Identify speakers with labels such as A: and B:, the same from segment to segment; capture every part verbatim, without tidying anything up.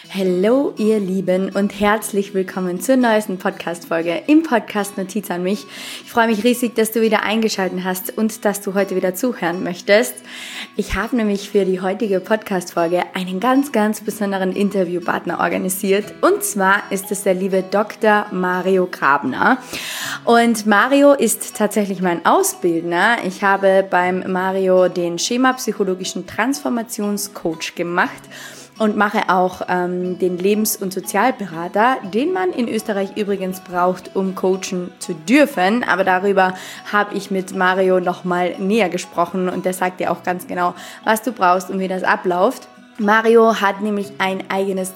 A: Hallo ihr Lieben und herzlich willkommen zur neuesten Podcast-Folge im Podcast Notiz an mich. Ich freue mich riesig, dass du wieder eingeschaltet hast und dass du heute wieder zuhören möchtest. Ich habe nämlich für die heutige Podcast-Folge einen ganz, ganz besonderen Interviewpartner organisiert und zwar ist es der liebe Doktor Mario Grabner. Und Mario ist tatsächlich mein Ausbildner. Ich habe beim Mario den schemapsychologischen Transformationscoach gemacht und mache auch ähm, den Lebens- und Sozialberater, den man in Österreich übrigens braucht, um coachen zu dürfen. Aber darüber habe ich mit Mario nochmal näher gesprochen und der sagt dir auch ganz genau, was du brauchst und wie das abläuft. Mario hat nämlich ein eigenes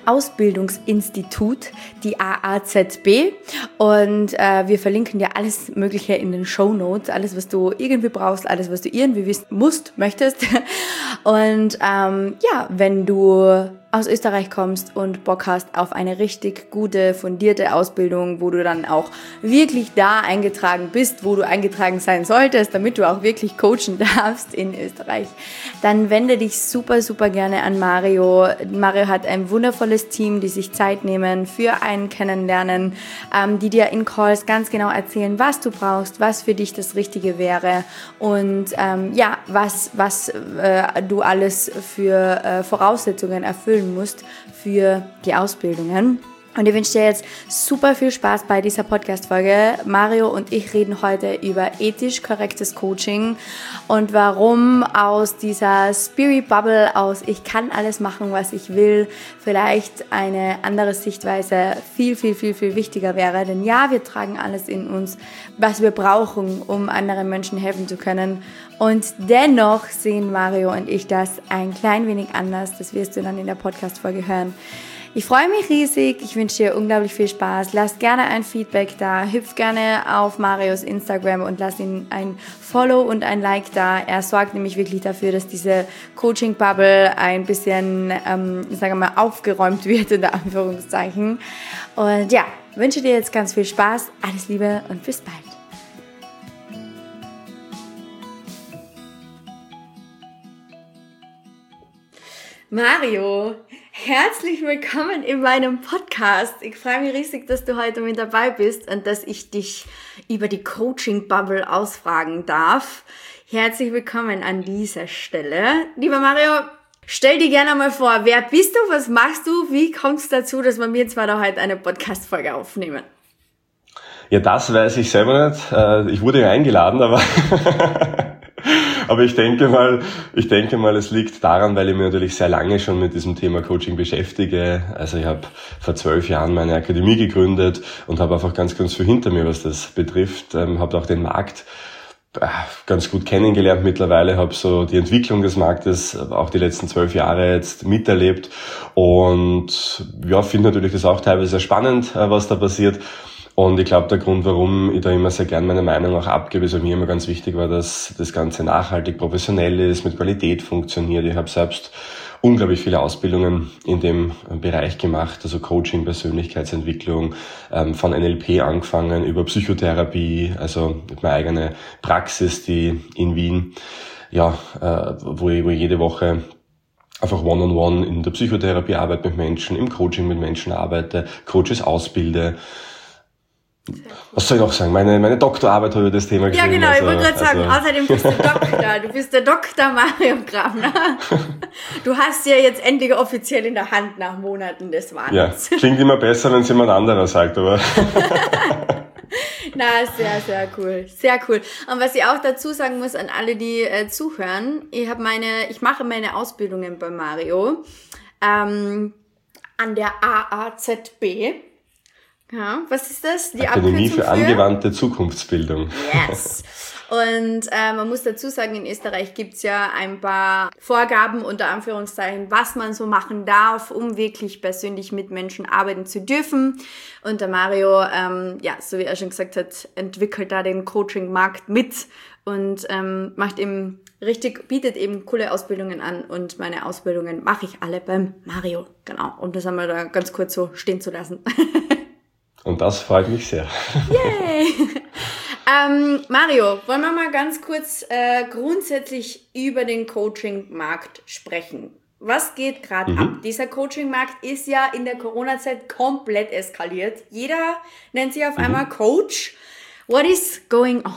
A: Ausbildungsinstitut, die A A Z B, und äh, wir verlinken dir alles Mögliche in den Shownotes, alles was du irgendwie brauchst, alles was du irgendwie wissen musst, möchtest. Und ähm, ja, wenn du aus Österreich kommst und Bock hast auf eine richtig gute, fundierte Ausbildung, wo du dann auch wirklich da eingetragen bist, wo du eingetragen sein solltest, damit du auch wirklich coachen darfst in Österreich, dann wende dich super, super gerne an Mario. Mario hat ein wundervolles Team, die sich Zeit nehmen für ein Kennenlernen, ähm, die dir in Calls ganz genau erzählen, was du brauchst, was für dich das Richtige wäre und ähm, ja, was, was äh, du alles für äh, Voraussetzungen erfüllen musst für die Ausbildungen. Und ich wünsche dir jetzt super viel Spaß bei dieser Podcast-Folge. Mario und ich reden heute über ethisch korrektes Coaching und warum aus dieser Spirit-Bubble, aus ich kann alles machen, was ich will, vielleicht eine andere Sichtweise viel, viel, viel, viel wichtiger wäre. Denn ja, wir tragen alles in uns, was wir brauchen, um anderen Menschen helfen zu können. Und dennoch sehen Mario und ich das ein klein wenig anders. Das wirst du dann in der Podcast-Folge hören. Ich freue mich riesig, ich wünsche dir unglaublich viel Spaß. Lass gerne ein Feedback da, hüpf gerne auf Marios Instagram und lass ihm ein Follow und ein Like da. Er sorgt nämlich wirklich dafür, dass diese Coaching-Bubble ein bisschen, ähm, sagen wir mal, aufgeräumt wird, in der Anführungszeichen. Und ja, wünsche dir jetzt ganz viel Spaß, alles Liebe und bis bald. Mario, herzlich willkommen in meinem Podcast. Ich freue mich riesig, dass du heute mit dabei bist und dass ich dich über die Coaching-Bubble ausfragen darf. Herzlich willkommen an dieser Stelle. Lieber Mario, stell dir gerne mal vor, wer bist du, was machst du, wie kommst du dazu, dass wir mir zwar da heute eine Podcast-Folge aufnehmen?
B: Ja, das weiß ich selber nicht. Ich wurde ja eingeladen, aber... Aber ich denke mal, ich denke mal, es liegt daran, weil ich mich natürlich sehr lange schon mit diesem Thema Coaching beschäftige. Also ich habe vor zwölf Jahren meine Akademie gegründet und habe einfach ganz, ganz viel hinter mir, was das betrifft. Ähm, habe auch den Markt äh, ganz gut kennengelernt mittlerweile, habe so die Entwicklung des Marktes auch die letzten zwölf Jahre jetzt miterlebt und ja, finde natürlich das auch teilweise sehr spannend, äh, was da passiert. Und ich glaube, der Grund, warum ich da immer sehr gern meine Meinung auch abgebe, ist also mir immer ganz wichtig war, dass das Ganze nachhaltig, professionell ist, mit Qualität funktioniert. Ich habe selbst unglaublich viele Ausbildungen in dem Bereich gemacht, also Coaching, Persönlichkeitsentwicklung, von N L P angefangen über Psychotherapie, also meine eigene Praxis, die in Wien, ja, wo ich, wo ich jede Woche einfach One-on-One in der Psychotherapie arbeite mit Menschen, im Coaching mit Menschen arbeite, Coaches ausbilde. Was soll ich noch sagen? Meine, meine Doktorarbeit habe ich über das Thema geschrieben.
A: Ja, genau,
B: also,
A: ich wollte gerade sagen,
B: also
A: außerdem bist du Doktor. Du bist der Doktor Mario Grabner. Du hast ja jetzt endlich offiziell in der Hand nach Monaten des Wahnsinns.
B: Ja, klingt immer besser, wenn es jemand anderer sagt, aber...
A: Na, sehr, sehr cool. Sehr cool. Und was ich auch dazu sagen muss an alle, die äh, zuhören, ich habe meine, ich mache meine Ausbildungen bei Mario ähm, an der A A Z B. Ja, was ist das? Die
B: Akademie für angewandte Zukunftsbildung.
A: Yes. Und äh, man muss dazu sagen, in Österreich gibt's ja ein paar Vorgaben unter Anführungszeichen, was man so machen darf, um wirklich persönlich mit Menschen arbeiten zu dürfen. Und der Mario, ähm, ja, so wie er schon gesagt hat, entwickelt da den Coaching-Markt mit und ähm, macht eben richtig, bietet eben coole Ausbildungen an und meine Ausbildungen mache ich alle beim Mario. Genau. Und das haben wir da ganz kurz so stehen zu lassen.
B: Und das freut mich sehr.
A: Yay! ähm, Mario, wollen wir mal ganz kurz äh, grundsätzlich über den Coaching-Markt sprechen? Was geht gerade mhm. ab? Dieser Coaching-Markt ist ja in der Corona-Zeit komplett eskaliert. Jeder nennt sich auf mhm. einmal Coach. What is going on?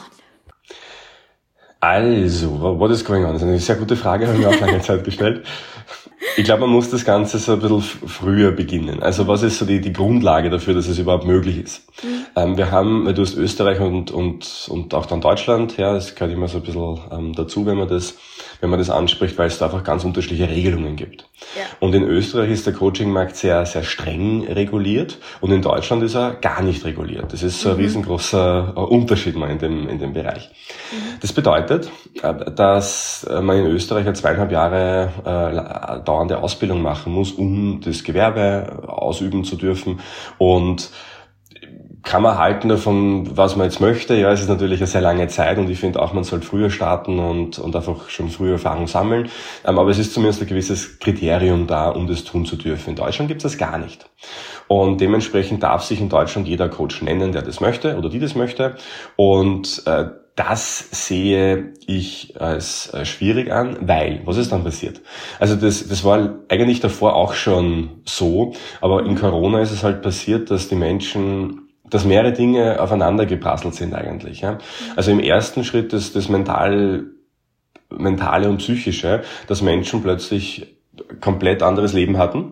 B: Also, what is going on? Das ist eine sehr gute Frage, habe ich mir auch lange Zeit gestellt. Ich glaube, man muss das Ganze so ein bisschen früher beginnen. Also was ist so die, die Grundlage dafür, dass es überhaupt möglich ist? Mhm. Ähm, wir haben, du hast Österreich und, und, und auch dann Deutschland, ja, das gehört immer so ein bisschen ähm, dazu, wenn man das, wenn man das anspricht, weil es da einfach ganz unterschiedliche Regelungen gibt. Ja. Und in Österreich ist der Coaching-Markt sehr, sehr streng reguliert und in Deutschland ist er gar nicht reguliert. Das ist so ein mhm. riesengroßer Unterschied mal in dem, in dem Bereich. Mhm. Das bedeutet, dass man in Österreich ja zweieinhalb Jahre äh, dauernde Ausbildung machen muss, um das Gewerbe ausüben zu dürfen. Und kann man halten davon, was man jetzt möchte. Ja, es ist natürlich eine sehr lange Zeit und ich finde auch, man sollte früher starten und, und einfach schon früher Erfahrung sammeln. Ähm, aber es ist zumindest ein gewisses Kriterium da, um das tun zu dürfen. In Deutschland gibt es das gar nicht. Und dementsprechend darf sich in Deutschland jeder Coach nennen, der das möchte oder die das möchte. Und äh, das sehe ich als äh, schwierig an, weil, was ist dann passiert? Also das, das war eigentlich davor auch schon so, aber in Corona ist es halt passiert, dass die Menschen, dass mehrere Dinge aufeinander geprasselt sind eigentlich. Ja? Also im ersten Schritt das, das mental, mentale und psychische, dass Menschen plötzlich komplett anderes Leben hatten,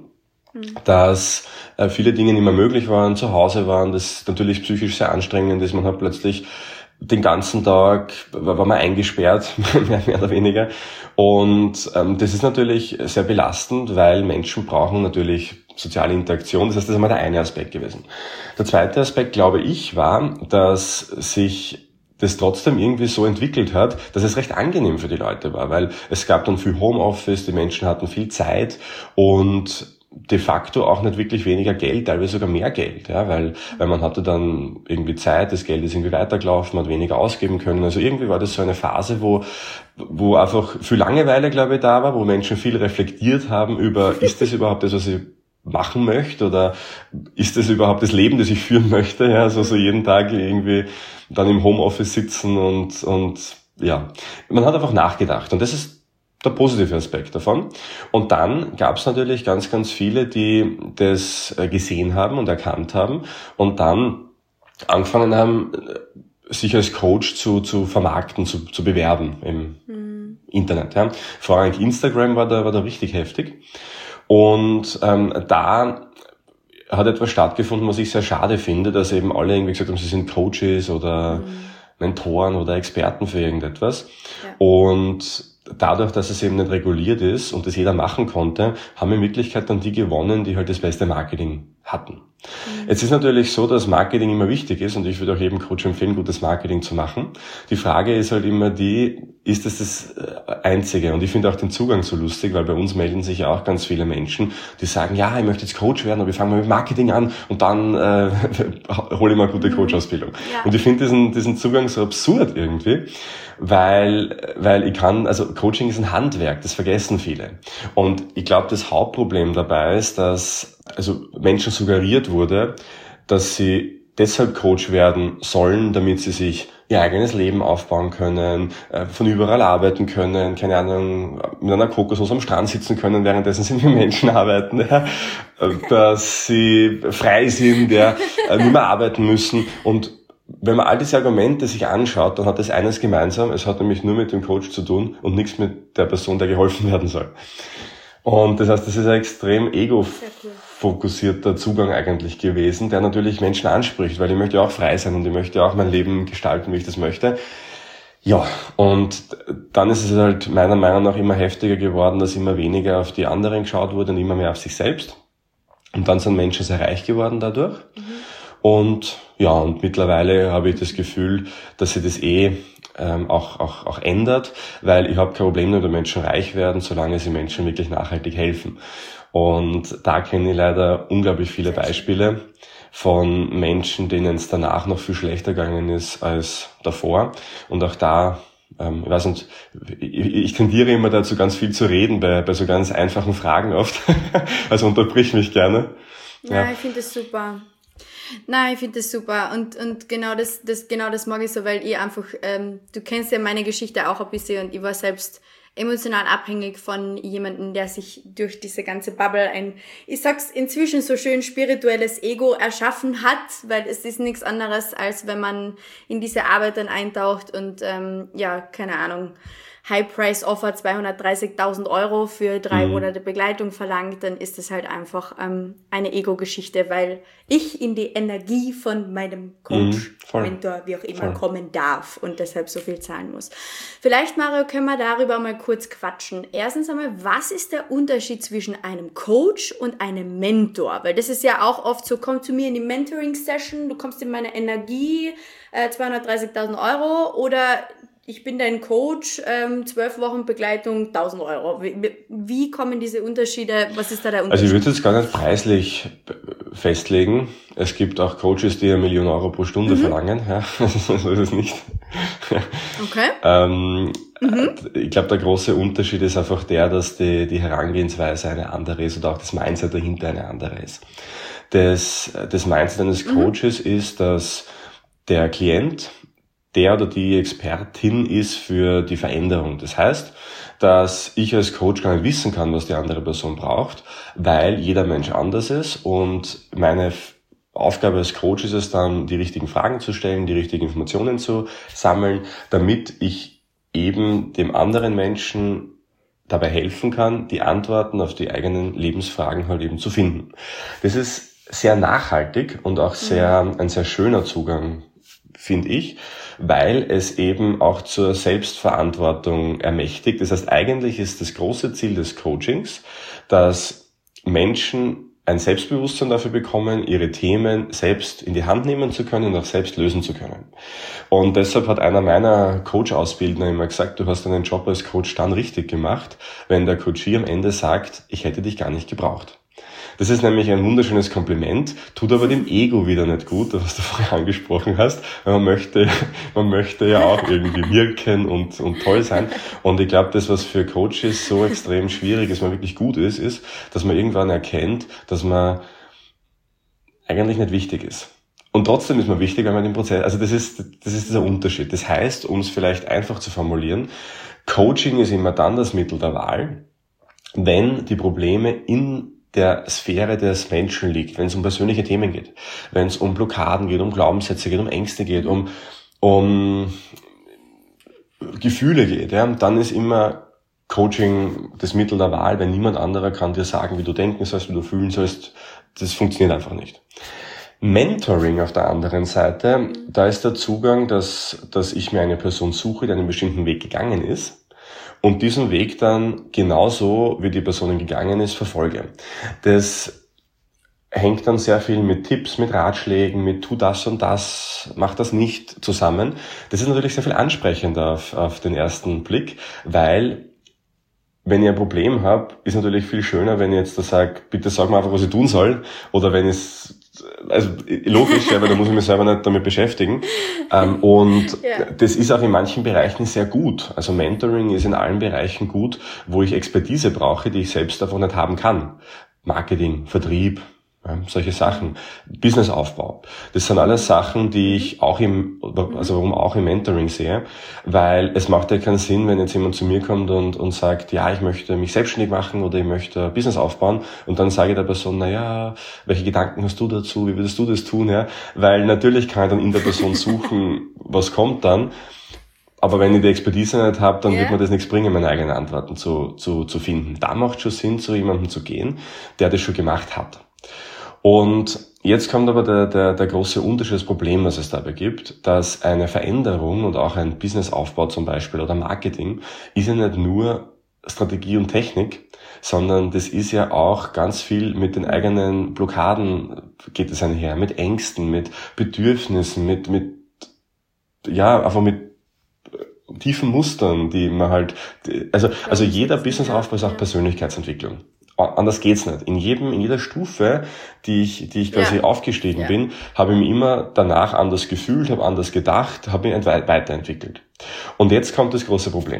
B: dass äh, viele Dinge nicht mehr möglich waren, zu Hause waren, das natürlich psychisch sehr anstrengend ist, man hat plötzlich den ganzen Tag war man eingesperrt, mehr, mehr oder weniger. Und ähm, das ist natürlich sehr belastend, weil Menschen brauchen natürlich soziale Interaktion. Das heißt, das ist einmal der eine Aspekt gewesen. Der zweite Aspekt, glaube ich, war, dass sich das trotzdem irgendwie so entwickelt hat, dass es recht angenehm für die Leute war, weil es gab dann viel Homeoffice, die Menschen hatten viel Zeit und de facto auch nicht wirklich weniger Geld, teilweise sogar mehr Geld, ja, weil, weil man hatte dann irgendwie Zeit, das Geld ist irgendwie weitergelaufen, man hat weniger ausgeben können. Also irgendwie war das so eine Phase, wo, wo einfach viel Langeweile, glaube ich, da war, wo Menschen viel reflektiert haben über, ist das überhaupt das, was ich machen möchte oder ist das überhaupt das Leben, das ich führen möchte, ja, also so jeden Tag irgendwie dann im Homeoffice sitzen und, und, ja. Man hat einfach nachgedacht und das ist der positive Aspekt davon. Und dann gab es natürlich ganz, ganz viele, die das gesehen haben und erkannt haben und dann angefangen haben, sich als Coach zu, zu vermarkten, zu, zu bewerben im mhm. Internet. Ja. Vor allem Instagram war da, war da richtig heftig. Und ähm, da hat etwas stattgefunden, was ich sehr schade finde, dass eben alle irgendwie gesagt haben, sie sind Coaches oder mhm. Mentoren oder Experten für irgendetwas. Ja. Und dadurch, dass es eben nicht reguliert ist und das jeder machen konnte, haben in Wirklichkeit dann die gewonnen, die halt das beste Marketing hatten. Mhm. Jetzt ist natürlich so, dass Marketing immer wichtig ist und ich würde auch jedem Coach empfehlen, gutes Marketing zu machen. Die Frage ist halt immer die, ist das das Einzige? Und ich finde auch den Zugang so lustig, weil bei uns melden sich ja auch ganz viele Menschen, die sagen, ja, ich möchte jetzt Coach werden, aber ich fange mal mit Marketing an und dann äh, hole ich mal eine gute Coach-Ausbildung. Ja. Und ich finde diesen, diesen Zugang so absurd irgendwie, weil, weil ich kann, also Coaching ist ein Handwerk, das vergessen viele. Und ich glaube, das Hauptproblem dabei ist, dass also Menschen suggeriert wurde, dass sie deshalb Coach werden sollen, damit sie sich ihr eigenes Leben aufbauen können, von überall arbeiten können, keine Ahnung, mit einer Kokosnuss am Strand sitzen können, währenddessen sie mit Menschen arbeiten, ja, dass sie frei sind, ja, nicht mehr arbeiten müssen. Und wenn man all diese Argumente sich anschaut, dann hat das eines gemeinsam, es hat nämlich nur mit dem Coach zu tun und nichts mit der Person, der geholfen werden soll. Und das heißt, das ist ein extrem ego-fokussierter Zugang eigentlich gewesen, der natürlich Menschen anspricht, weil ich möchte ja auch frei sein und ich möchte auch mein Leben gestalten, wie ich das möchte. Ja, und dann ist es halt meiner Meinung nach immer heftiger geworden, dass immer weniger auf die anderen geschaut wurde und immer mehr auf sich selbst. Und dann sind Menschen sehr reich geworden dadurch. Mhm. Und ja, und mittlerweile habe ich das Gefühl, dass sie das eh ähm, auch, auch, auch ändert, weil ich habe kein Problem, wenn Menschen reich werden, solange sie Menschen wirklich nachhaltig helfen. Und da kenne ich leider unglaublich viele Beispiele von Menschen, denen es danach noch viel schlechter gegangen ist als davor. Und auch da, ähm, ich weiß nicht, ich, ich tendiere immer dazu, ganz viel zu reden bei, bei so ganz einfachen Fragen oft. Also unterbrich mich gerne.
A: Ja, ja. Ich finde das super. Nein, ich finde das super und und genau das das genau das mag ich so, weil ich einfach, ähm, du kennst ja meine Geschichte auch ein bisschen und ich war selbst emotional abhängig von jemandem, der sich durch diese ganze Bubble ein, ich sag's inzwischen so schön, spirituelles Ego erschaffen hat, weil es ist nichts anderes, als wenn man in diese Arbeit dann eintaucht und ähm, ja, keine Ahnung, High-Price-Offer zweihundertdreißigtausend Euro für drei mhm. Monate Begleitung verlangt, dann ist es halt einfach ähm, eine Ego-Geschichte, weil ich in die Energie von meinem Coach, mhm, Mentor, wie auch immer, voll. kommen darf und deshalb so viel zahlen muss. Vielleicht, Mario, können wir darüber mal kurz quatschen. Erstens einmal, was ist der Unterschied zwischen einem Coach und einem Mentor? Weil das ist ja auch oft so, komm zu mir in die Mentoring-Session, du kommst in meine Energie, äh, zweihundertdreißigtausend Euro, oder ich bin dein Coach, ähm, zwölf Wochen Begleitung, tausend Euro. Wie, wie kommen diese Unterschiede? Was ist da der Unterschied?
B: Also ich würde jetzt gar nicht preislich festlegen. Es gibt auch Coaches, die eine Million Euro pro Stunde mhm. verlangen. Ja, so ist es nicht.
A: Okay.
B: ähm, mhm. Ich glaube, der große Unterschied ist einfach der, dass die, die Herangehensweise eine andere ist oder auch das Mindset dahinter eine andere ist. Das, das Mindset eines Coaches mhm. ist, dass der Klient der oder die Expertin ist für die Veränderung. Das heißt, dass ich als Coach gar nicht wissen kann, was die andere Person braucht, weil jeder Mensch anders ist und meine Aufgabe als Coach ist es dann, die richtigen Fragen zu stellen, die richtigen Informationen zu sammeln, damit ich eben dem anderen Menschen dabei helfen kann, die Antworten auf die eigenen Lebensfragen halt eben zu finden. Das ist sehr nachhaltig und auch sehr, ein sehr schöner Zugang, finde ich, weil es eben auch zur Selbstverantwortung ermächtigt. Das heißt, eigentlich ist das große Ziel des Coachings, dass Menschen ein Selbstbewusstsein dafür bekommen, ihre Themen selbst in die Hand nehmen zu können und auch selbst lösen zu können. Und deshalb hat einer meiner Coach-Ausbildner immer gesagt, du hast deinen Job als Coach dann richtig gemacht, wenn der Coachee am Ende sagt, ich hätte dich gar nicht gebraucht. Das ist nämlich ein wunderschönes Kompliment, tut aber dem Ego wieder nicht gut, was du vorher angesprochen hast. Man möchte, man möchte ja auch irgendwie wirken und, und toll sein. Und ich glaube, das, was für Coaches so extrem schwierig ist, man wirklich gut ist, ist, dass man irgendwann erkennt, dass man eigentlich nicht wichtig ist. Und trotzdem ist man wichtig, weil man den Prozess, also das ist, das ist dieser Unterschied. Das heißt, um es vielleicht einfach zu formulieren, Coaching ist immer dann das Mittel der Wahl, wenn die Probleme in der Sphäre des Menschen liegt, wenn es um persönliche Themen geht, wenn es um Blockaden geht, um Glaubenssätze geht, um Ängste geht, um, um Gefühle geht, ja, dann ist immer Coaching das Mittel der Wahl, weil niemand anderer kann dir sagen, wie du denken sollst, wie du fühlen sollst. Das funktioniert einfach nicht. Mentoring auf der anderen Seite, da ist der Zugang, dass, dass ich mir eine Person suche, die einen bestimmten Weg gegangen ist, und diesen Weg dann genauso, wie die Person gegangen ist, verfolge. Das hängt dann sehr viel mit Tipps, mit Ratschlägen, mit tu das und das, mach das nicht zusammen. Das ist natürlich sehr viel ansprechender auf, auf den ersten Blick, weil wenn ich ein Problem habe, ist natürlich viel schöner, wenn ich jetzt da sage, bitte sag mir einfach, was ich tun soll, oder wenn ich also logisch, ja, weil da muss ich mich selber nicht damit beschäftigen. Ähm, und ja. Das ist auch in manchen Bereichen sehr gut. Also Mentoring ist in allen Bereichen gut, wo ich Expertise brauche, die ich selbst davon nicht haben kann. Marketing, Vertrieb, ja, solche Sachen, Businessaufbau. Das sind alles Sachen, die ich auch im, also warum auch im Mentoring sehe, weil es macht ja keinen Sinn, wenn jetzt jemand zu mir kommt und, und sagt, ja, ich möchte mich selbstständig machen oder ich möchte Business aufbauen, und dann sage ich der Person, na ja, welche Gedanken hast du dazu, wie würdest du das tun, ja? Weil natürlich kann ich dann in der Person suchen, was kommt dann. Aber wenn ich die Expertise nicht habe, dann yeah. wird mir das nichts bringen, meine eigenen Antworten zu, zu, zu finden. Da macht schon Sinn, zu jemandem zu gehen, der das schon gemacht hat. Und jetzt kommt aber der, der, der große Unterschied, das Problem, das es dabei gibt, dass eine Veränderung und auch ein Businessaufbau zum Beispiel oder Marketing ist ja nicht nur Strategie und Technik, sondern das ist ja auch ganz viel mit den eigenen Blockaden geht es einher, mit Ängsten, mit Bedürfnissen, mit, mit, ja, einfach mit tiefen Mustern, die man halt, also, also jeder Businessaufbau ist auch Persönlichkeitsentwicklung. Anders geht's nicht. In jedem, in jeder Stufe, die ich, die ich quasi ja. aufgestiegen ja. bin, habe ich mich immer danach anders gefühlt, habe anders gedacht, habe mich weiterentwickelt. Und jetzt kommt das große Problem.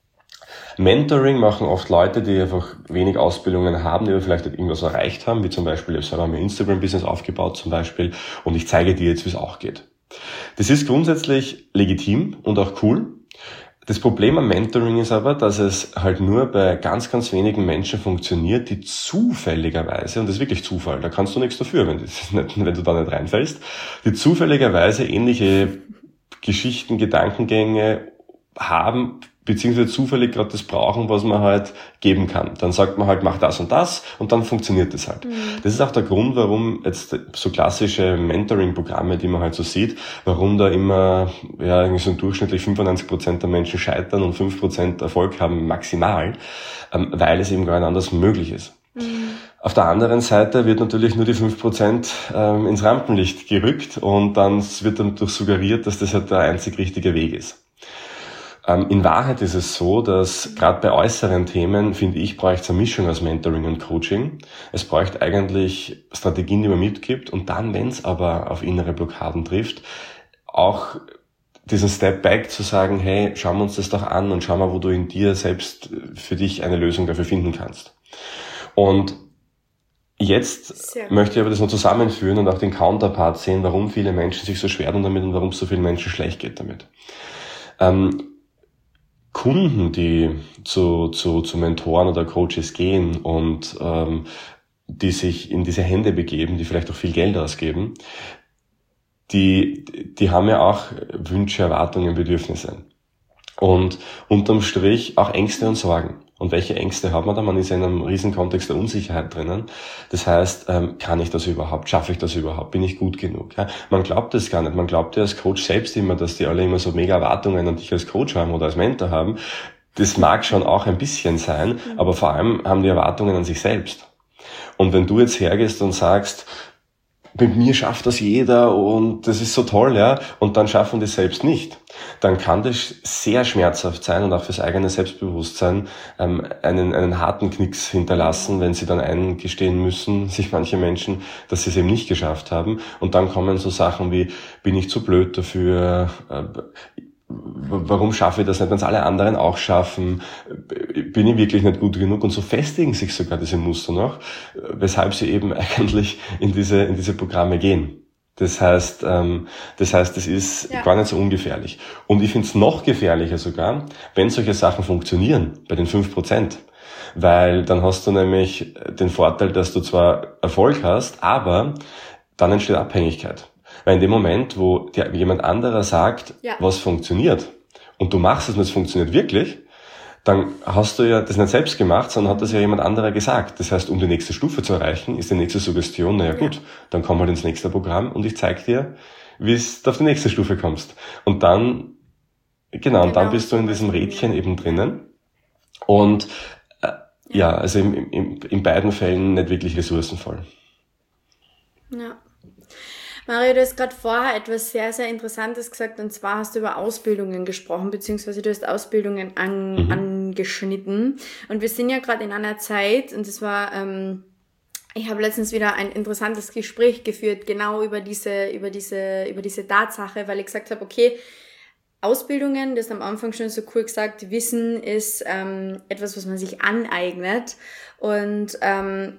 B: Mentoring machen oft Leute, die einfach wenig Ausbildungen haben, die aber vielleicht irgendwas erreicht haben, wie zum Beispiel, ich habe selber mein Instagram-Business aufgebaut zum Beispiel, und ich zeige dir jetzt, wie es auch geht. Das ist grundsätzlich legitim und auch cool. Das Problem am Mentoring ist aber, dass es halt nur bei ganz, ganz wenigen Menschen funktioniert, die zufälligerweise, und das ist wirklich Zufall, da kannst du nichts dafür, wenn, das nicht, wenn du da nicht reinfällst, die zufälligerweise ähnliche Geschichten, Gedankengänge haben, beziehungsweise zufällig gerade das brauchen, was man halt geben kann. Dann sagt man halt, mach das und das und dann funktioniert das halt. Mhm. Das ist auch der Grund, warum jetzt so klassische Mentoring-Programme, die man halt so sieht, warum da immer ja irgendwie so durchschnittlich fünfundneunzig Prozent der Menschen scheitern und fünf Prozent Erfolg haben maximal, ähm, weil es eben gar nicht anders möglich ist. Mhm. Auf der anderen Seite wird natürlich nur die fünf Prozent ähm, ins Rampenlicht gerückt und dann wird dann durch suggeriert, dass das halt der einzig richtige Weg ist. In Wahrheit ist es so, dass gerade bei äußeren Themen, finde ich, bräuchte es eine Mischung aus Mentoring und Coaching. Es bräuchte eigentlich Strategien, die man mitgibt und dann, wenn es aber auf innere Blockaden trifft, auch diesen Step Back zu sagen, hey, schauen wir uns das doch an und schau mal, wo du in dir selbst für dich eine Lösung dafür finden kannst. Und jetzt Sehr möchte ich aber das noch zusammenführen und auch den Counterpart sehen, warum viele Menschen sich so schwer tun damit und warum es so vielen Menschen schlecht geht damit. Ähm, Kunden, die zu, zu, zu Mentoren oder Coaches gehen und ähm, die sich in diese Hände begeben, die vielleicht auch viel Geld ausgeben, die, die haben ja auch Wünsche, Erwartungen, Bedürfnisse. Und unterm Strich auch Ängste und Sorgen. Und welche Ängste hat man da? Man ist ja in einem riesen Kontext der Unsicherheit drinnen. Das heißt, ähm, kann ich das überhaupt? Schaffe ich das überhaupt? Bin ich gut genug? Ja? Man glaubt das gar nicht. Man glaubt ja als Coach selbst immer, dass die alle immer so mega Erwartungen an dich als Coach haben oder als Mentor haben. Das mag schon auch ein bisschen sein, aber vor allem haben die Erwartungen an sich selbst. Und wenn du jetzt hergehst und sagst, mit mir schafft das jeder und das ist so toll, ja, und dann schaffen die es selbst nicht, dann kann das sehr schmerzhaft sein und auch fürs eigene Selbstbewusstsein ähm, einen, einen harten Knicks hinterlassen, wenn sie dann eingestehen müssen, sich manche Menschen, dass sie es eben nicht geschafft haben. Und dann kommen so Sachen wie, bin ich zu blöd dafür, äh, warum schaffe ich das nicht, wenn es alle anderen auch schaffen, bin ich wirklich nicht gut genug, und so festigen sich sogar diese Muster noch, weshalb sie eben eigentlich in diese in diese Programme gehen. Das heißt, ähm, das heißt, es ist ja. gar nicht so ungefährlich. Und ich finde es noch gefährlicher sogar, wenn solche Sachen funktionieren, bei den fünf Prozent. Weil dann hast du nämlich den Vorteil, dass du zwar Erfolg hast, aber dann entsteht Abhängigkeit. Weil in dem Moment, wo dir jemand anderer sagt, ja. was funktioniert, und du machst es und es funktioniert wirklich, dann hast du ja das nicht selbst gemacht, sondern hat das ja jemand anderer gesagt. Das heißt, um die nächste Stufe zu erreichen, ist die nächste Suggestion, naja gut, ja. dann komm halt ins nächste Programm und ich zeig dir, wie es du auf die nächste Stufe kommst. Und dann, genau, genau. und dann bist du in diesem Rädchen eben drinnen. Und äh, ja. ja, also in, in, in beiden Fällen nicht wirklich ressourcenvoll.
A: Ja. Mario, du hast gerade vorher etwas sehr, sehr Interessantes gesagt, und zwar hast du über Ausbildungen gesprochen, beziehungsweise du hast Ausbildungen an, mhm. angeschnitten. Und wir sind ja gerade in einer Zeit, und das war, ähm, ich habe letztens wieder ein interessantes Gespräch geführt, genau über diese, über diese, über diese Tatsache, weil ich gesagt habe, okay, Ausbildungen, das am Anfang schon so cool gesagt, Wissen ist ähm, etwas, was man sich aneignet, und ähm,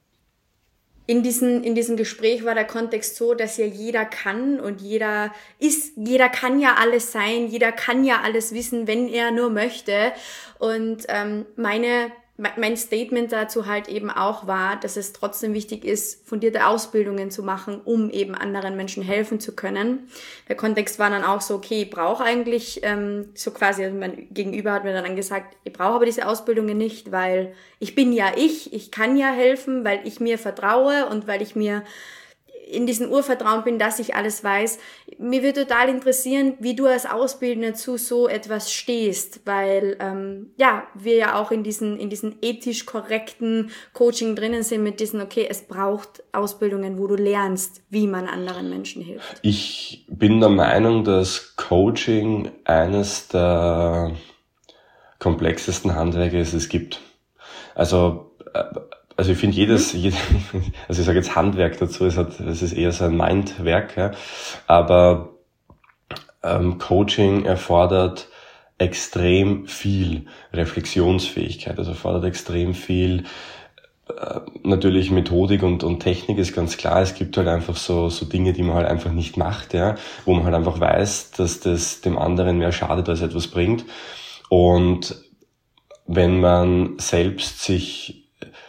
A: In diesem, in diesem Gespräch war der Kontext so, dass ja jeder kann und jeder ist, jeder kann ja alles sein, jeder kann ja alles wissen, wenn er nur möchte. Und ähm, meine, mein Statement dazu halt eben auch war, dass es trotzdem wichtig ist, fundierte Ausbildungen zu machen, um eben anderen Menschen helfen zu können. Der Kontext war dann auch so, okay, ich brauche eigentlich, ähm, so quasi, also mein Gegenüber hat mir dann gesagt, ich brauche aber diese Ausbildungen nicht, weil ich bin ja ich, ich kann ja helfen, weil ich mir vertraue und weil ich mir in diesem Urvertrauen bin, dass ich alles weiß. Mir würde total interessieren, wie du als Ausbildender zu so etwas stehst, weil ähm, ja wir ja auch in diesen in diesen ethisch korrekten Coaching drinnen sind mit diesen, okay, es braucht Ausbildungen, wo du lernst, wie man anderen Menschen hilft.
B: Ich bin der Meinung, dass Coaching eines der komplexesten Handwerke ist, es gibt. Also äh, Also ich finde jedes, mhm. also ich sage jetzt Handwerk dazu, es hat, es ist eher so ein Mindwerk, ja. Aber ähm, Coaching erfordert extrem viel Reflexionsfähigkeit, also erfordert extrem viel Natürlich Methodik und, und Technik ist ganz klar. Es gibt halt einfach so, so Dinge, die man halt einfach nicht macht, ja, wo man halt einfach weiß, dass das dem anderen mehr schadet, als etwas bringt. Und wenn man selbst sich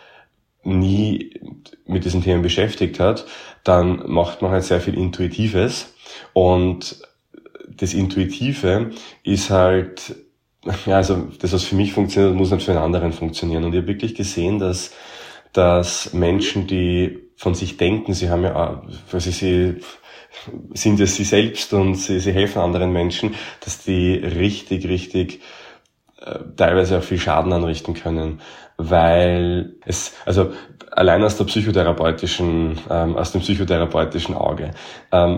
B: nie mit diesen Themen beschäftigt hat, dann macht man halt sehr viel Intuitives. Und das Intuitive ist halt, ja, also das, was für mich funktioniert, muss nicht für einen anderen funktionieren. Und ich habe wirklich gesehen, dass dass Menschen, die von sich denken, sie haben ja, also sie sind es sie selbst und sie, sie helfen anderen Menschen, dass die richtig, richtig äh, teilweise auch viel Schaden anrichten können, weil es, also allein aus der psychotherapeutischen, ähm, aus dem psychotherapeutischen Auge, ähm,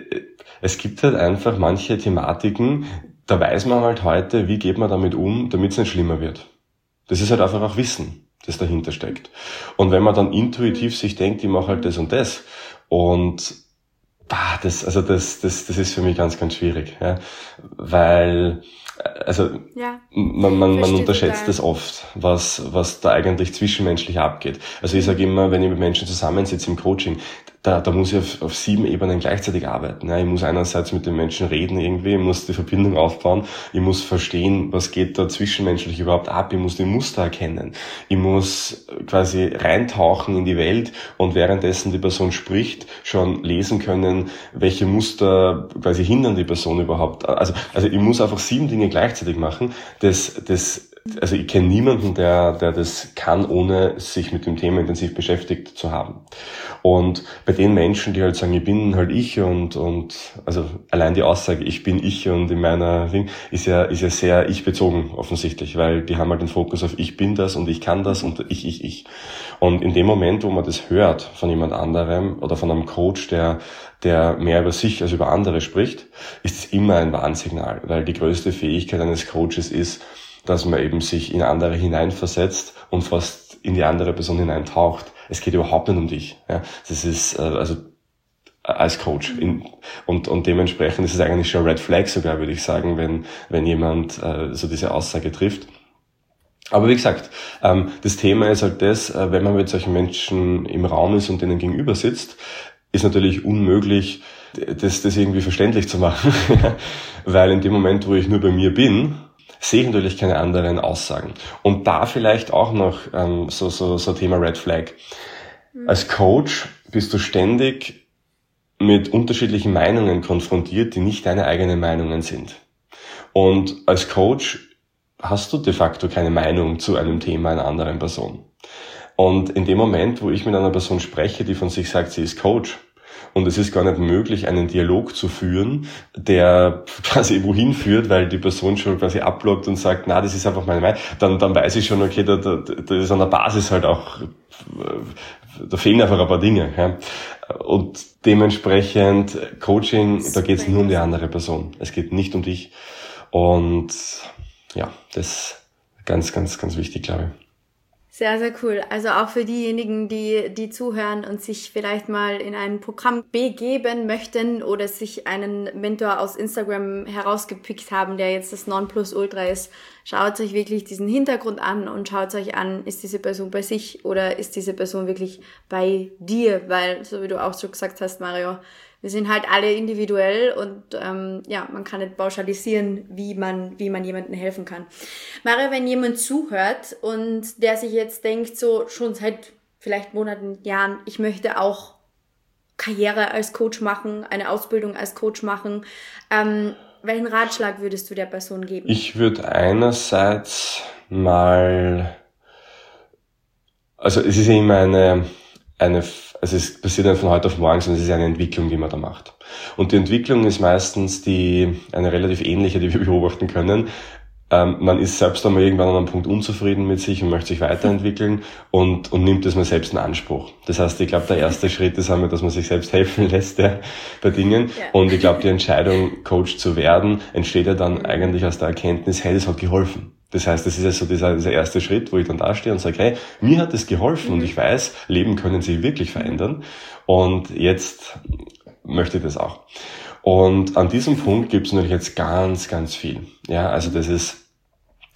B: es gibt halt einfach manche Thematiken, da weiß man halt heute, wie geht man damit um, damit es nicht schlimmer wird. Das ist halt einfach auch Wissen, das dahinter steckt. Und wenn man dann intuitiv sich denkt, ich mache halt das und das, und bah, das, also das, das, das ist für mich ganz, ganz schwierig, ja, weil, also ja, man, man, man unterschätzt das oft, was, was da eigentlich zwischenmenschlich abgeht. Also ich sage immer, wenn ich mit Menschen zusammensitze im Coaching, da, da muss ich auf, auf sieben Ebenen gleichzeitig arbeiten. Ja, ich muss einerseits mit den Menschen reden irgendwie, ich muss die Verbindung aufbauen, ich muss verstehen, was geht da zwischenmenschlich überhaupt ab, ich muss die Muster erkennen, ich muss quasi reintauchen in die Welt und währenddessen die Person spricht, schon lesen können, welche Muster quasi hindern die Person überhaupt. Also, also ich muss einfach sieben Dinge gleichzeitig machen. Das, das, also ich kenne niemanden, der, der das kann, ohne sich mit dem Thema intensiv beschäftigt zu haben. Und bei den Menschen, die halt sagen, ich bin halt ich und, und, also allein die Aussage, ich bin ich und in meiner Ding, ist ja, ist ja sehr ich-bezogen offensichtlich, weil die haben halt den Fokus auf ich bin das und ich kann das und ich, ich, ich. Und in dem Moment, wo man das hört von jemand anderem oder von einem Coach, der, der mehr über sich als über andere spricht, ist es immer ein Warnsignal, weil die größte Fähigkeit eines Coaches ist, dass man eben sich in andere hineinversetzt und fast in die andere Person hineintaucht. Es geht überhaupt nicht um dich. Ja. Das ist, also, als Coach. In, und, und dementsprechend ist es eigentlich schon Red Flag sogar, würde ich sagen, wenn, wenn jemand äh, so diese Aussage trifft. Aber wie gesagt, ähm, das Thema ist halt das, äh, wenn man mit solchen Menschen im Raum ist und denen gegenüber sitzt, ist natürlich unmöglich, das, das irgendwie verständlich zu machen. Weil in dem Moment, wo ich nur bei mir bin, sehe ich natürlich keine anderen Aussagen. Und da vielleicht auch noch ähm, so, so, so Thema Red Flag. Mhm. Als Coach bist du ständig mit unterschiedlichen Meinungen konfrontiert, die nicht deine eigenen Meinungen sind. Und als Coach hast du de facto keine Meinung zu einem Thema einer anderen Person. Und in dem Moment, wo ich mit einer Person spreche, die von sich sagt, sie ist Coach, und es ist gar nicht möglich, einen Dialog zu führen, der quasi wohin führt, weil die Person schon quasi abblockt und sagt, na, das ist einfach meine Meinung, dann, dann weiß ich schon, okay, da, da, da ist an der Basis halt auch, da fehlen einfach ein paar Dinge. Ja. Und dementsprechend Coaching, da geht es nur um die andere Person. Es geht nicht um dich. Und ja, das ist ganz, ganz, ganz wichtig, glaube ich.
A: Sehr, sehr cool. Also auch für diejenigen, die, die zuhören und sich vielleicht mal in ein Programm begeben möchten oder sich einen Mentor aus Instagram herausgepickt haben, der jetzt das Nonplusultra ist, schaut euch wirklich diesen Hintergrund an und schaut euch an, ist diese Person bei sich oder ist diese Person wirklich bei dir? Weil, so wie du auch schon gesagt hast, Mario, wir sind halt alle individuell und ähm, ja, man kann nicht pauschalisieren, wie man wie man jemandem helfen kann. Mario, wenn jemand zuhört und der sich jetzt denkt, so schon seit vielleicht Monaten, Jahren, ich möchte auch Karriere als Coach machen, eine Ausbildung als Coach machen, ähm, welchen Ratschlag würdest du der Person geben?
B: Ich würde einerseits mal, also es ist ja immer eine eine, also es passiert nicht von heute auf morgen, sondern es ist eine Entwicklung, die man da macht. Und die Entwicklung ist meistens die, eine relativ ähnliche, die wir beobachten können. Ähm, man ist selbst einmal irgendwann an einem Punkt unzufrieden mit sich und möchte sich weiterentwickeln und, und nimmt das mal selbst in Anspruch. Das heißt, ich glaube, der erste Schritt ist einmal, dass man sich selbst helfen lässt, ja, bei Dingen. Ja. Und ich glaube, die Entscheidung, Coach zu werden, entsteht ja dann eigentlich aus der Erkenntnis, hey, das hat geholfen. Das heißt, das ist ja so dieser, dieser erste Schritt, wo ich dann da stehe und sage, hey, mir hat das geholfen mhm. und ich weiß, Leben können sich wirklich verändern und jetzt möchte ich das auch. Und an diesem Punkt gibt es natürlich jetzt ganz, ganz viel. Ja, also das ist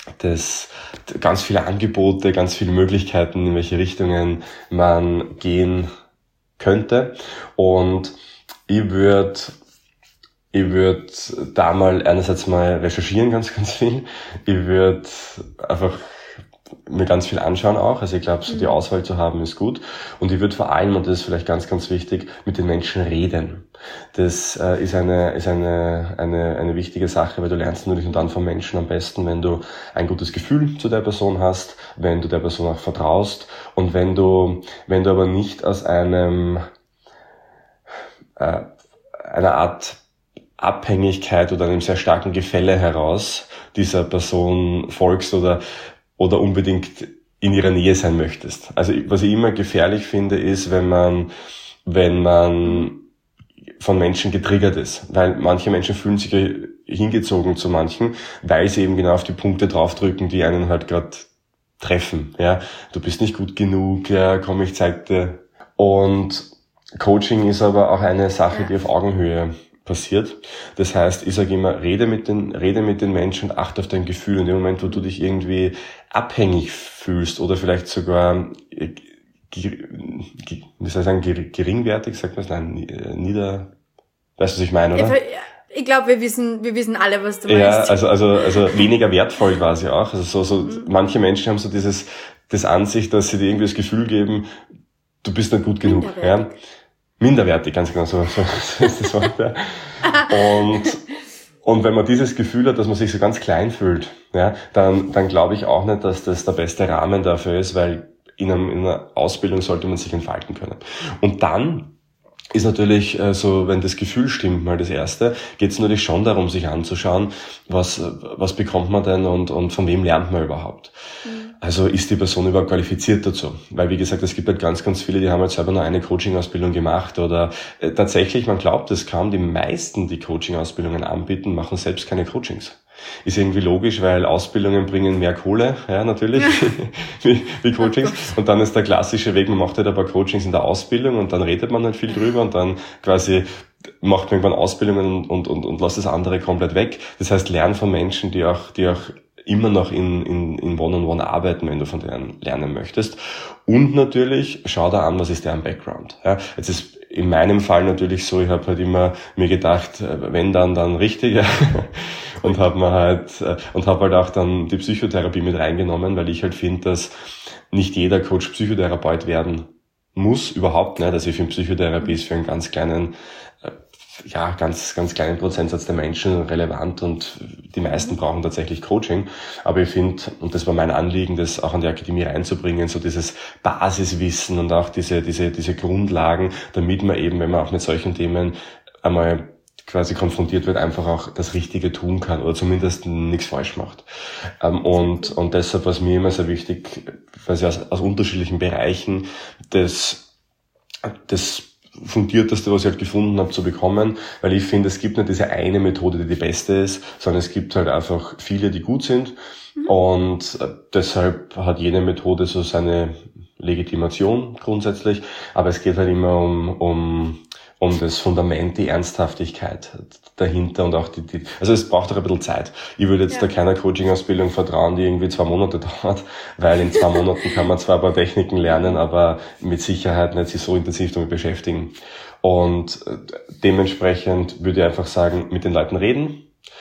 B: das, ganz viele Angebote, ganz viele Möglichkeiten, in welche Richtungen man gehen könnte. Und ich würde ich würde da mal einerseits mal recherchieren, ganz, ganz viel. Ich würde einfach mir ganz viel anschauen auch. Also ich glaube, so die Auswahl zu haben ist gut. Und ich würde vor allem, und das ist vielleicht ganz, ganz wichtig, mit den Menschen reden. Das äh, ist eine ist eine eine eine wichtige Sache, weil du lernst natürlich und dann vom Menschen am besten, wenn du ein gutes Gefühl zu der Person hast, wenn du der Person auch vertraust und wenn du wenn du aber nicht aus einem äh, einer Art Abhängigkeit oder einem sehr starken Gefälle heraus dieser Person folgst oder oder unbedingt in ihrer Nähe sein möchtest. Also was ich immer gefährlich finde, ist, wenn man wenn man von Menschen getriggert ist, weil manche Menschen fühlen sich hingezogen zu manchen, weil sie eben genau auf die Punkte draufdrücken, die einen halt gerade treffen. Ja, du bist nicht gut genug, ja, komm, ich zeig dir. Und Coaching ist aber auch eine Sache, die auf Augenhöhe passiert. Das heißt, ich sage immer, rede mit den, rede mit den Menschen und achte auf dein Gefühl. In dem Moment, wo du dich irgendwie abhängig fühlst oder vielleicht sogar, wie soll ich sagen, geringwertig, sagt man es, nein, nieder, weißt du, was ich meine, oder?
A: Ich glaube, wir wissen, wir wissen alle, was du meinst.
B: Ja, also, also, also weniger wertvoll quasi auch. Also so, so, mhm. Manche Menschen haben so dieses, das Ansicht, dass sie dir irgendwie das Gefühl geben, du bist nicht gut genug, ja. Minderwertig, ganz genau, so, so ist das Wort, ja. Und, und wenn man dieses Gefühl hat, dass man sich so ganz klein fühlt, ja, dann, dann glaube ich auch nicht, dass das der beste Rahmen dafür ist, weil in, einem, in einer Ausbildung sollte man sich entfalten können. Und dann ist natürlich äh, so, wenn das Gefühl stimmt, mal das Erste, geht es natürlich schon darum, sich anzuschauen, was was bekommt man denn und und von wem lernt man überhaupt. Mhm. Also ist die Person überhaupt qualifiziert dazu? Weil wie gesagt, es gibt halt ganz, ganz viele, die haben halt selber nur eine Coaching-Ausbildung gemacht oder äh, tatsächlich, man glaubt es kaum, die meisten, die Coaching-Ausbildungen anbieten, machen selbst keine Coachings. Ist irgendwie logisch, weil Ausbildungen bringen mehr Kohle, ja, natürlich, wie, wie Coachings. Und dann ist der klassische Weg, man macht halt ein paar Coachings in der Ausbildung und dann redet man halt viel drüber und dann quasi macht man irgendwann Ausbildungen und, und, und, und lässt das andere komplett weg. Das heißt, lern von Menschen, die auch, die auch immer noch in, in, in One-on-One arbeiten, wenn du von denen lernen möchtest. Und natürlich, schau da an, was ist deren Background. Ja, jetzt ist in meinem Fall natürlich so, ich habe halt immer mir gedacht, wenn dann, dann richtig. Ja. Und habe mir halt, und habe halt auch dann die Psychotherapie mit reingenommen, weil ich halt finde, dass nicht jeder Coach Psychotherapeut werden muss, überhaupt nicht. Also ich finde, Psychotherapie ist für einen ganz kleinen, ja, ganz, ganz kleinen Prozentsatz der Menschen relevant und die meisten brauchen tatsächlich Coaching. Aber ich finde, und das war mein Anliegen, das auch an die Akademie reinzubringen, so dieses Basiswissen und auch diese, diese, diese Grundlagen, damit man eben, wenn man auch mit solchen Themen einmal quasi konfrontiert wird, einfach auch das Richtige tun kann oder zumindest nichts falsch macht. Und, und deshalb war es mir immer sehr wichtig, quasi aus, aus unterschiedlichen Bereichen das, das Fundierteste, was ich halt gefunden habe, zu bekommen, weil ich finde, es gibt nicht diese eine Methode, die die beste ist, sondern es gibt halt einfach viele, die gut sind mhm. und deshalb hat jede Methode so seine Legitimation grundsätzlich, aber es geht halt immer um, um um das Fundament, die Ernsthaftigkeit dahinter und auch die, die also es braucht auch ein bisschen Zeit. Ich würde jetzt ja. da keiner Coaching-Ausbildung vertrauen, die irgendwie zwei Monate dauert, weil in zwei Monaten kann man zwar ein paar Techniken lernen, aber mit Sicherheit nicht sich so intensiv damit beschäftigen. Und dementsprechend würde ich einfach sagen, mit den Leuten reden,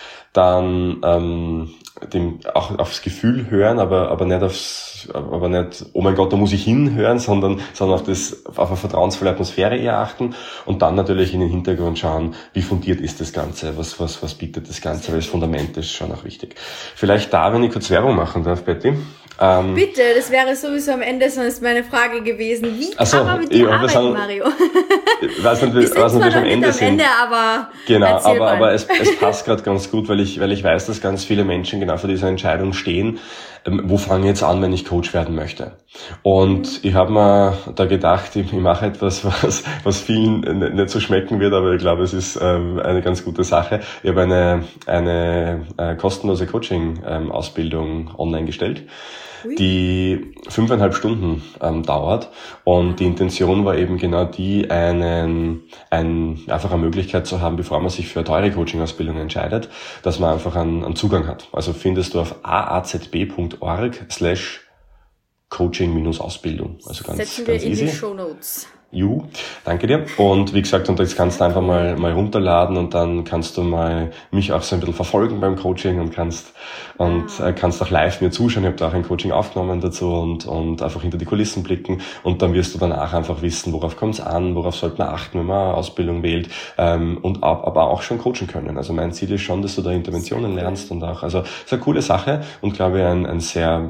B: dann ähm, dem auch aufs Gefühl hören, aber aber nicht aufs, aber nicht, oh mein Gott, da muss ich hinhören, sondern sondern auf das, auf eine vertrauensvolle Atmosphäre eher achten und dann natürlich in den Hintergrund schauen, wie fundiert ist das Ganze, was was was bietet das Ganze, weil das Fundament ist schon auch wichtig. Vielleicht da, wenn ich kurz Werbung machen darf, Betty.
A: Ähm, Bitte, das wäre sowieso am Ende sonst meine Frage gewesen. Wie
B: also,
A: kann man mit dir arbeiten, sagen, Mario?
B: Ich weiß nicht, wir weiß nicht, wir schon am Ende sind.
A: Ende, aber
B: genau, aber, aber es, es passt gerade ganz gut, weil ich, weil ich weiß, dass ganz viele Menschen genau vor dieser Entscheidung stehen, ähm, wo fange ich jetzt an, wenn ich Coach werden möchte? Und ich habe mir da gedacht, ich, ich mache etwas, was, was vielen nicht, nicht so schmecken wird, aber ich glaube, es ist ähm, eine ganz gute Sache. Ich habe eine, eine äh, kostenlose Coaching-Ausbildung online gestellt. die fünfeinhalb Stunden ähm, dauert. Und die Intention war eben genau die, einen, ein, einfach eine Möglichkeit zu haben, bevor man sich für eine teure Coaching-Ausbildung entscheidet, dass man einfach einen, einen Zugang hat. Also findest du auf aazb.org slash Coaching-Ausbildung. Also ganz,
A: Setzen wir
B: ganz
A: in
B: easy.
A: Die Shownotes.
B: Ju, danke dir. Und wie gesagt, und jetzt kannst du einfach mal, mal runterladen und dann kannst du mal mich auch so ein bisschen verfolgen beim Coaching und kannst, und äh, kannst auch live mir zuschauen. Ich habe da auch ein Coaching aufgenommen dazu und, und einfach hinter die Kulissen blicken und dann wirst du danach einfach wissen, worauf kommt es an, worauf sollte man achten, wenn man eine Ausbildung wählt, ähm, und ab, aber auch schon coachen können. Also mein Ziel ist schon, dass du da Interventionen lernst und auch, also, ist eine coole Sache und glaube ich ein, ein sehr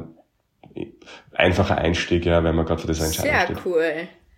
B: einfacher Einstieg, ja, wenn man gerade für das Entscheidung
A: Sehr
B: steht.
A: Sehr cool.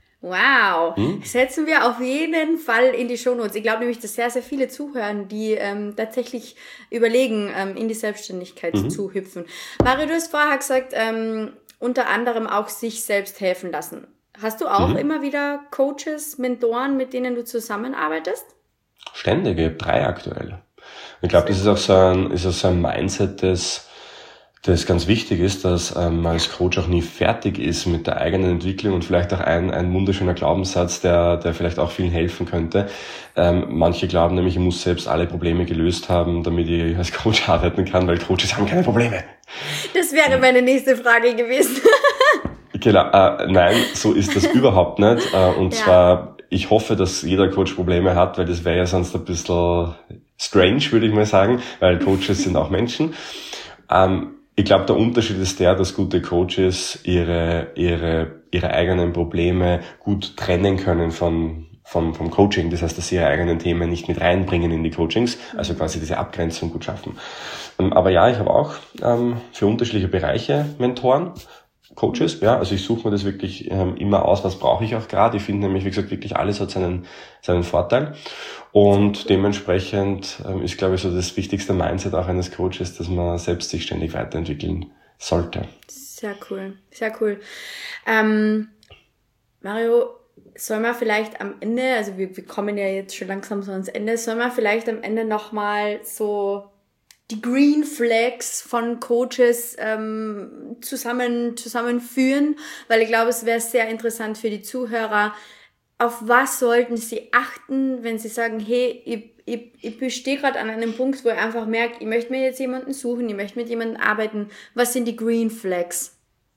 A: Wow,
B: hm?
A: Setzen wir auf jeden Fall in die Shownotes. Ich glaube nämlich, dass sehr, sehr viele zuhören, die ähm, tatsächlich überlegen, ähm, in die Selbstständigkeit mhm. zu hüpfen. Mario, du hast vorher gesagt, ähm, unter anderem auch sich selbst helfen lassen. Hast du auch mhm. immer wieder Coaches, Mentoren, mit denen du zusammenarbeitest?
B: Ständig, ich habe drei aktuell. Ich glaube, das ist auch so ein, ist auch so ein Mindset, das das ganz wichtig ist, dass ähm, man als Coach auch nie fertig ist mit der eigenen Entwicklung und vielleicht auch ein, ein wunderschöner Glaubenssatz, der, der vielleicht auch vielen helfen könnte. Ähm, manche glauben nämlich, ich muss selbst alle Probleme gelöst haben, damit ich als Coach arbeiten kann, weil Coaches haben keine Probleme.
A: Das wäre meine nächste Frage gewesen.
B: Genau, äh, nein, so ist das überhaupt nicht. Äh, und ja. zwar, ich hoffe, dass jeder Coach Probleme hat, weil das wäre ja sonst ein bisschen strange, würde ich mal sagen, weil Coaches sind auch Menschen. Ähm, Ich glaube, der Unterschied ist der, dass gute Coaches ihre ihre ihre eigenen Probleme gut trennen können von vom vom Coaching. Das heißt, dass sie ihre eigenen Themen nicht mit reinbringen in die Coachings, also quasi diese Abgrenzung gut schaffen. Aber ja, ich habe auch ähm, für unterschiedliche Bereiche Mentoren, Coaches, ja, also ich suche mir das wirklich ähm, immer aus, was brauche ich auch gerade. Ich finde nämlich, wie gesagt, wirklich alles hat seinen seinen Vorteil. Und dementsprechend ähm, ist, glaube ich, so das wichtigste Mindset auch eines Coaches, dass man selbst sich ständig weiterentwickeln sollte.
A: Sehr cool, sehr cool. Ähm, Mario, soll man vielleicht am Ende, also wir, wir kommen ja jetzt schon langsam so ans Ende, soll man vielleicht am Ende nochmal so die Green Flags von Coaches ähm, zusammen zusammenführen, weil ich glaube, es wäre sehr interessant für die Zuhörer. Auf was sollten sie achten, wenn sie sagen, hey, ich, ich, ich bestehe gerade an einem Punkt, wo ich einfach merke, ich möchte mir jetzt jemanden suchen, ich möchte mit jemandem arbeiten. Was sind die Green Flags?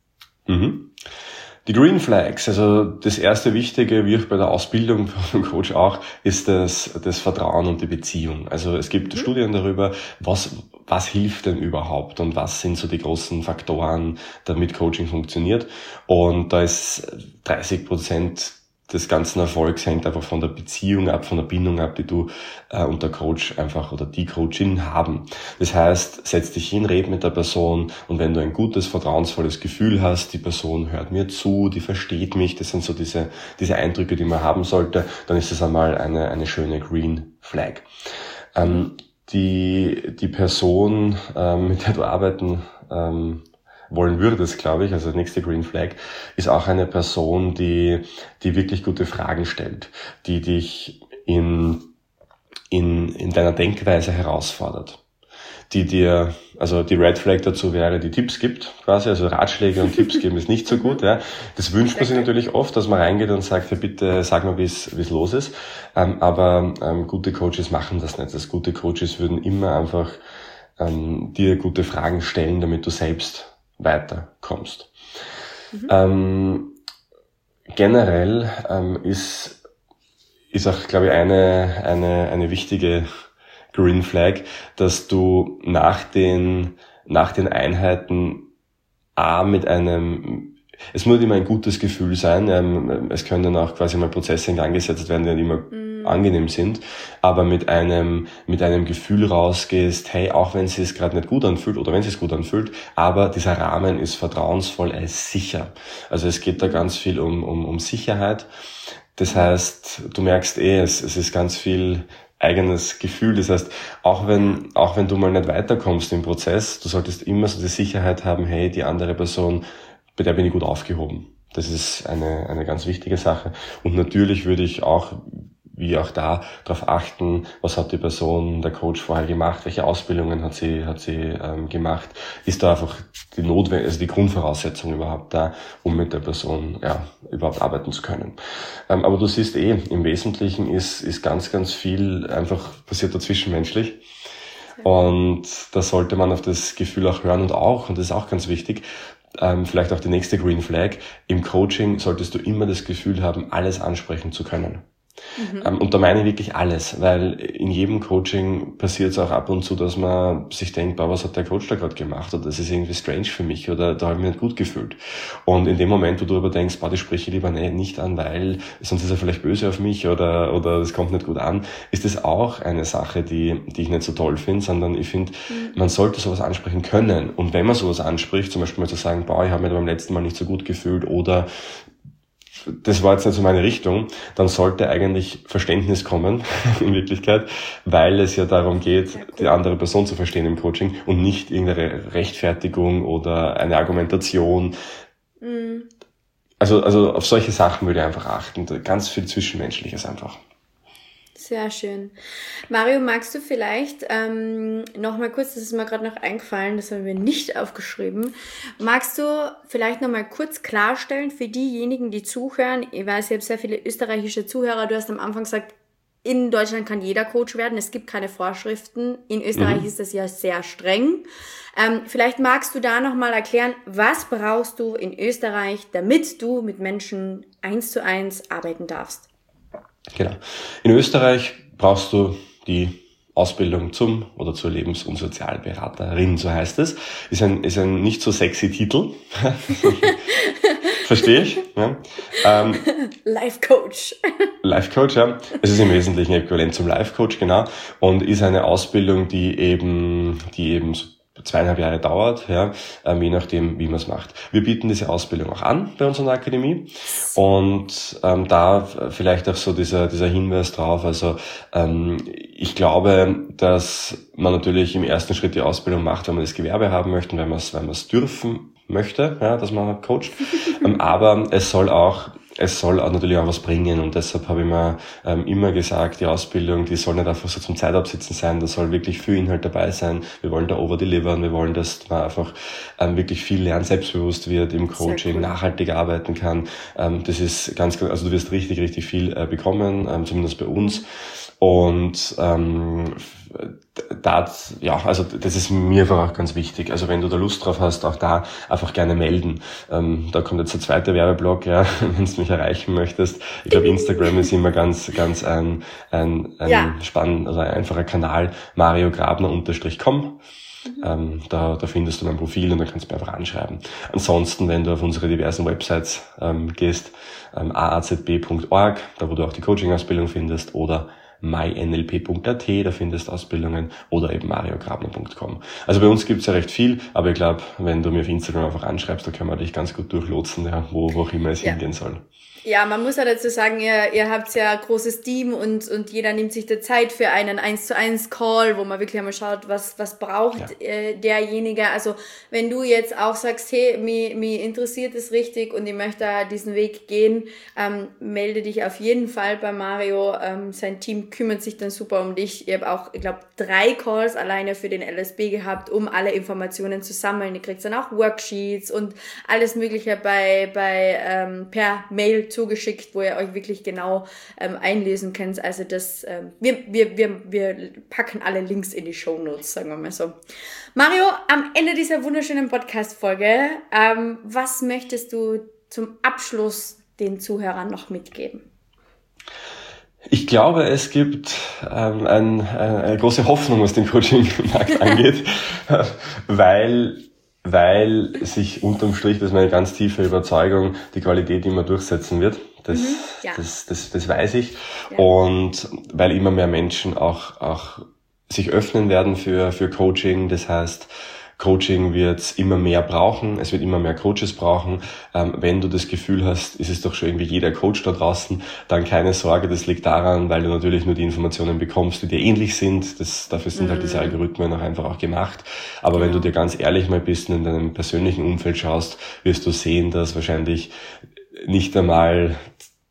B: Mhm. Die Green Flags, also das erste Wichtige, wie auch bei der Ausbildung vom Coach auch, ist das, das Vertrauen und die Beziehung. Also es gibt mhm. Studien darüber, was, was hilft denn überhaupt und was sind so die großen Faktoren, damit Coaching funktioniert. Und da ist dreißig Prozent des ganzen Erfolgs hängt einfach von der Beziehung ab, von der Bindung ab, die du äh, und der Coach einfach oder die Coachin haben. Das heißt, setz dich hin, red mit der Person und wenn du ein gutes, vertrauensvolles Gefühl hast, die Person hört mir zu, die versteht mich, das sind so diese diese Eindrücke, die man haben sollte, dann ist das einmal eine eine schöne Green Flag. Ähm, die die Person, ähm, mit der du arbeiten ähm, wollen würdest, glaube ich, also nächste Green Flag, ist auch eine Person, die die wirklich gute Fragen stellt, die dich in in in deiner Denkweise herausfordert, die dir, also die Red Flag dazu wäre, die Tipps gibt, quasi, also Ratschläge und Tipps geben ist nicht so gut, ja. Das wünscht man sich natürlich oft, dass man reingeht und sagt, ja bitte sag mal, wie es wie es los ist, ähm, aber ähm, gute Coaches machen das nicht. Das gute Coaches würden immer einfach ähm, dir gute Fragen stellen, damit du selbst weiterkommst. Mhm. Ähm, generell ähm, ist ist auch, glaube ich, eine eine eine wichtige Green Flag, dass du nach den nach den Einheiten A mit einem, es muss immer ein gutes Gefühl sein, ähm, es können dann auch quasi mal Prozesse in Gang gesetzt werden, die immer mm. angenehm sind, aber mit einem mit einem Gefühl rausgehst, hey, auch wenn es sich gerade nicht gut anfühlt oder wenn es sich gut anfühlt, aber dieser Rahmen ist vertrauensvoll, er ist sicher. Also es geht da ganz viel um um um Sicherheit. Das heißt, du merkst eh, es, es ist ganz viel eigenes Gefühl. Das heißt, auch wenn, auch wenn du mal nicht weiterkommst im Prozess, du solltest immer so die Sicherheit haben, hey, die andere Person, bei der bin ich gut aufgehoben. Das ist eine, eine ganz wichtige Sache. Und natürlich würde ich auch wie auch da darauf achten, was hat die Person, der Coach vorher gemacht, welche Ausbildungen hat sie, hat sie ähm, gemacht, ist da einfach die Notwendig, also die Grundvoraussetzung überhaupt da, um mit der Person ja überhaupt arbeiten zu können. Ähm, aber du siehst eh, im Wesentlichen ist ist ganz, ganz viel einfach passiert da zwischenmenschlich. Und da sollte man auf das Gefühl auch hören und auch, und das ist auch ganz wichtig, ähm, vielleicht auch die nächste Green Flag, im Coaching solltest du immer das Gefühl haben, alles ansprechen zu können. Mhm. Ähm, und da meine ich wirklich alles, weil in jedem Coaching passiert es auch ab und zu, dass man sich denkt, boah, was hat der Coach da gerade gemacht, oder das ist irgendwie strange für mich, oder da habe ich mich nicht gut gefühlt. Und in dem Moment, wo du aber denkst, boah, das spreche ich lieber nicht an, weil sonst ist er vielleicht böse auf mich oder oder das kommt nicht gut an, ist das auch eine Sache, die die ich nicht so toll finde, sondern ich finde, mhm. man sollte sowas ansprechen können. Und wenn man sowas anspricht, zum Beispiel mal zu sagen, boah, ich habe mich beim letzten Mal nicht so gut gefühlt, oder das war jetzt nicht so meine Richtung, dann sollte eigentlich Verständnis kommen, in Wirklichkeit, weil es ja darum geht, die andere Person zu verstehen im Coaching und nicht irgendeine Rechtfertigung oder eine Argumentation. Mhm. Also, also auf solche Sachen würde ich einfach achten. Ganz viel Zwischenmenschliches einfach.
A: Sehr schön. Mario, magst du vielleicht ähm, noch mal kurz, das ist mir gerade noch eingefallen, das haben wir nicht aufgeschrieben, magst du vielleicht noch mal kurz klarstellen für diejenigen, die zuhören, ich weiß, ich habe sehr viele österreichische Zuhörer, du hast am Anfang gesagt, in Deutschland kann jeder Coach werden, es gibt keine Vorschriften, in Österreich mhm. ist das ja sehr streng. Ähm, vielleicht magst du da noch mal erklären, was brauchst du in Österreich, damit du mit Menschen eins zu eins arbeiten darfst?
B: Genau. In Österreich brauchst du die Ausbildung zum oder zur Lebens- und Sozialberaterin, so heißt es. Ist ein, ist ein nicht so sexy Titel. Verstehe ich. Ja. Ähm,
A: Life Coach.
B: Life Coach, ja. Es ist im Wesentlichen äquivalent zum Life Coach, genau. Und ist eine Ausbildung, die eben, die eben so zweieinhalb Jahre dauert, ja, ähm, je nachdem, wie man es macht. Wir bieten diese Ausbildung auch an bei uns in der Akademie und ähm, da vielleicht auch so dieser dieser Hinweis drauf, also ähm, ich glaube, dass man natürlich im ersten Schritt die Ausbildung macht, wenn man das Gewerbe haben möchte, wenn man es wenn man es dürfen möchte, ja, dass man coacht, ähm, aber es soll auch Es soll auch natürlich auch was bringen, und deshalb habe ich mir ähm, immer gesagt, die Ausbildung, die soll nicht einfach so zum Zeitabsitzen sein, da soll wirklich viel Inhalt dabei sein. Wir wollen da overdelivern, wir wollen, dass man einfach ähm, wirklich viel lernen, selbstbewusst wird im Coaching, cool. nachhaltig arbeiten kann. Ähm, das ist ganz, ganz, also du wirst richtig, richtig viel äh, bekommen, ähm, zumindest bei uns. Und ähm, das, ja, also das ist mir einfach auch ganz wichtig. Also wenn du da Lust drauf hast, auch da einfach gerne melden. Ähm, da kommt jetzt der zweite Werbeblock, ja, wenn du mich erreichen möchtest. Ich glaube, Instagram ist immer ganz, ganz ein, ein, ein ja. spannend, also ein einfacher Kanal, mario grabner Unterstrich com. Mhm. Ähm, da, da findest du mein Profil und dann kannst du mir einfach anschreiben. Ansonsten, wenn du auf unsere diversen Websites ähm, gehst, ähm, a a z b punkt org, da wo du auch die Coaching-Ausbildung findest, oder my n l p punkt a t, da findest du Ausbildungen, oder eben mario grabner punkt com. Also bei uns gibt's ja recht viel, aber ich glaube, wenn du mir auf Instagram einfach anschreibst, da können wir dich ganz gut durchlotsen, ja, wo, wo auch immer es ja. hingehen soll.
A: Ja, man muss ja dazu sagen, ihr, ihr habt ja ein großes Team und, und jeder nimmt sich die Zeit für einen eins zu eins Call, wo man wirklich einmal schaut, was, was braucht ja. äh, derjenige. Also wenn du jetzt auch sagst, hey, mir, mir interessiert es richtig und ich möchte da diesen Weg gehen, ähm, melde dich auf jeden Fall bei Mario. Ähm, sein Team kümmert sich dann super um dich. Ich habe auch, ich glaube, drei Calls alleine für den L S B gehabt, um alle Informationen zu sammeln. Ihr kriegt dann auch Worksheets und alles Mögliche bei, bei ähm, per Mail zugeschickt, wo ihr euch wirklich genau ähm, einlesen könnt. Also das, ähm, wir, wir, wir, wir packen alle Links in die Shownotes, sagen wir mal so. Mario, am Ende dieser wunderschönen Podcast-Folge, ähm, was möchtest du zum Abschluss den Zuhörern noch mitgeben?
B: Ich glaube, es gibt ähm, ein, eine große Hoffnung, was den Coaching-Markt angeht, weil weil sich unterm Strich, das ist meine ganz tiefe Überzeugung, die Qualität immer durchsetzen wird. Das, mhm, ja. das, das, das weiß ich. Ja. Und weil immer mehr Menschen auch, auch sich öffnen werden für, für Coaching. Das heißt, Coaching wird immer mehr brauchen, es wird immer mehr Coaches brauchen. Ähm, wenn du das Gefühl hast, ist es doch schon irgendwie jeder Coach da draußen, dann keine Sorge, das liegt daran, weil du natürlich nur die Informationen bekommst, die dir ähnlich sind. Das, dafür sind mhm. halt diese Algorithmen auch einfach auch gemacht. Aber ja. wenn du dir ganz ehrlich mal bist und in deinem persönlichen Umfeld schaust, wirst du sehen, dass wahrscheinlich nicht einmal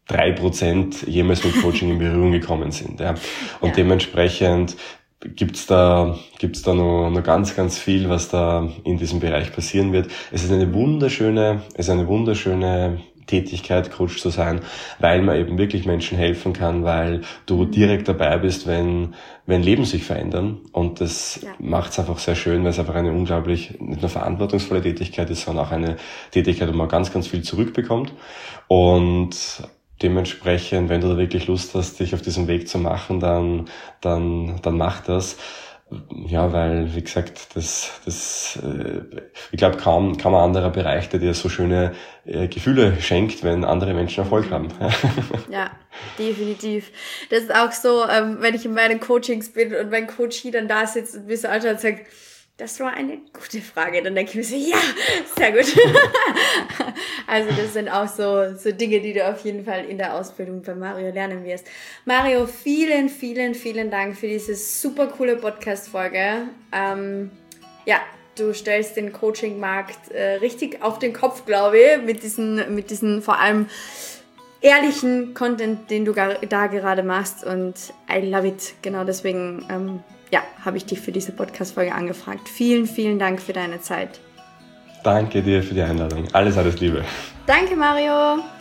B: drei Prozent jemals mit Coaching in Berührung gekommen sind. Ja. Und ja. dementsprechend gibt's da, gibt's da noch, noch ganz, ganz viel, was da in diesem Bereich passieren wird. Es ist eine wunderschöne, es ist eine wunderschöne Tätigkeit, Coach zu sein, weil man eben wirklich Menschen helfen kann, weil du direkt dabei bist, wenn, wenn Leben sich verändern. Und das ja. macht es einfach sehr schön, weil es einfach eine unglaublich, nicht nur verantwortungsvolle Tätigkeit ist, sondern auch eine Tätigkeit, wo man ganz, ganz viel zurückbekommt. Und dementsprechend, wenn du da wirklich Lust hast, dich auf diesen Weg zu machen, dann, dann, dann mach das. Ja, weil, wie gesagt, das, das, äh, ich glaube, kaum, kaum ein anderer Bereich, der dir so schöne äh, Gefühle schenkt, wenn andere Menschen Erfolg haben.
A: Ja, definitiv. Das ist auch so, ähm, wenn ich in meinen Coachings bin und mein Coachie dann da sitzt und mir so anschaut und sagt, das war eine gute Frage. Dann denke ich mir so, ja, sehr gut. Also das sind auch so, so Dinge, die du auf jeden Fall in der Ausbildung bei Mario lernen wirst. Mario, vielen, vielen, vielen Dank für diese super coole Podcast-Folge. Ähm, ja, du stellst den Coaching-Markt äh, richtig auf den Kopf, glaube ich, mit diesen, mit diesen vor allem ehrlichen Content, den du gar, da gerade machst. Und I love it. Genau deswegen ähm, ja, habe ich dich für diese Podcast-Folge angefragt. Vielen, vielen Dank für deine Zeit.
B: Danke dir für die Einladung. Alles, alles Liebe.
A: Danke, Mario.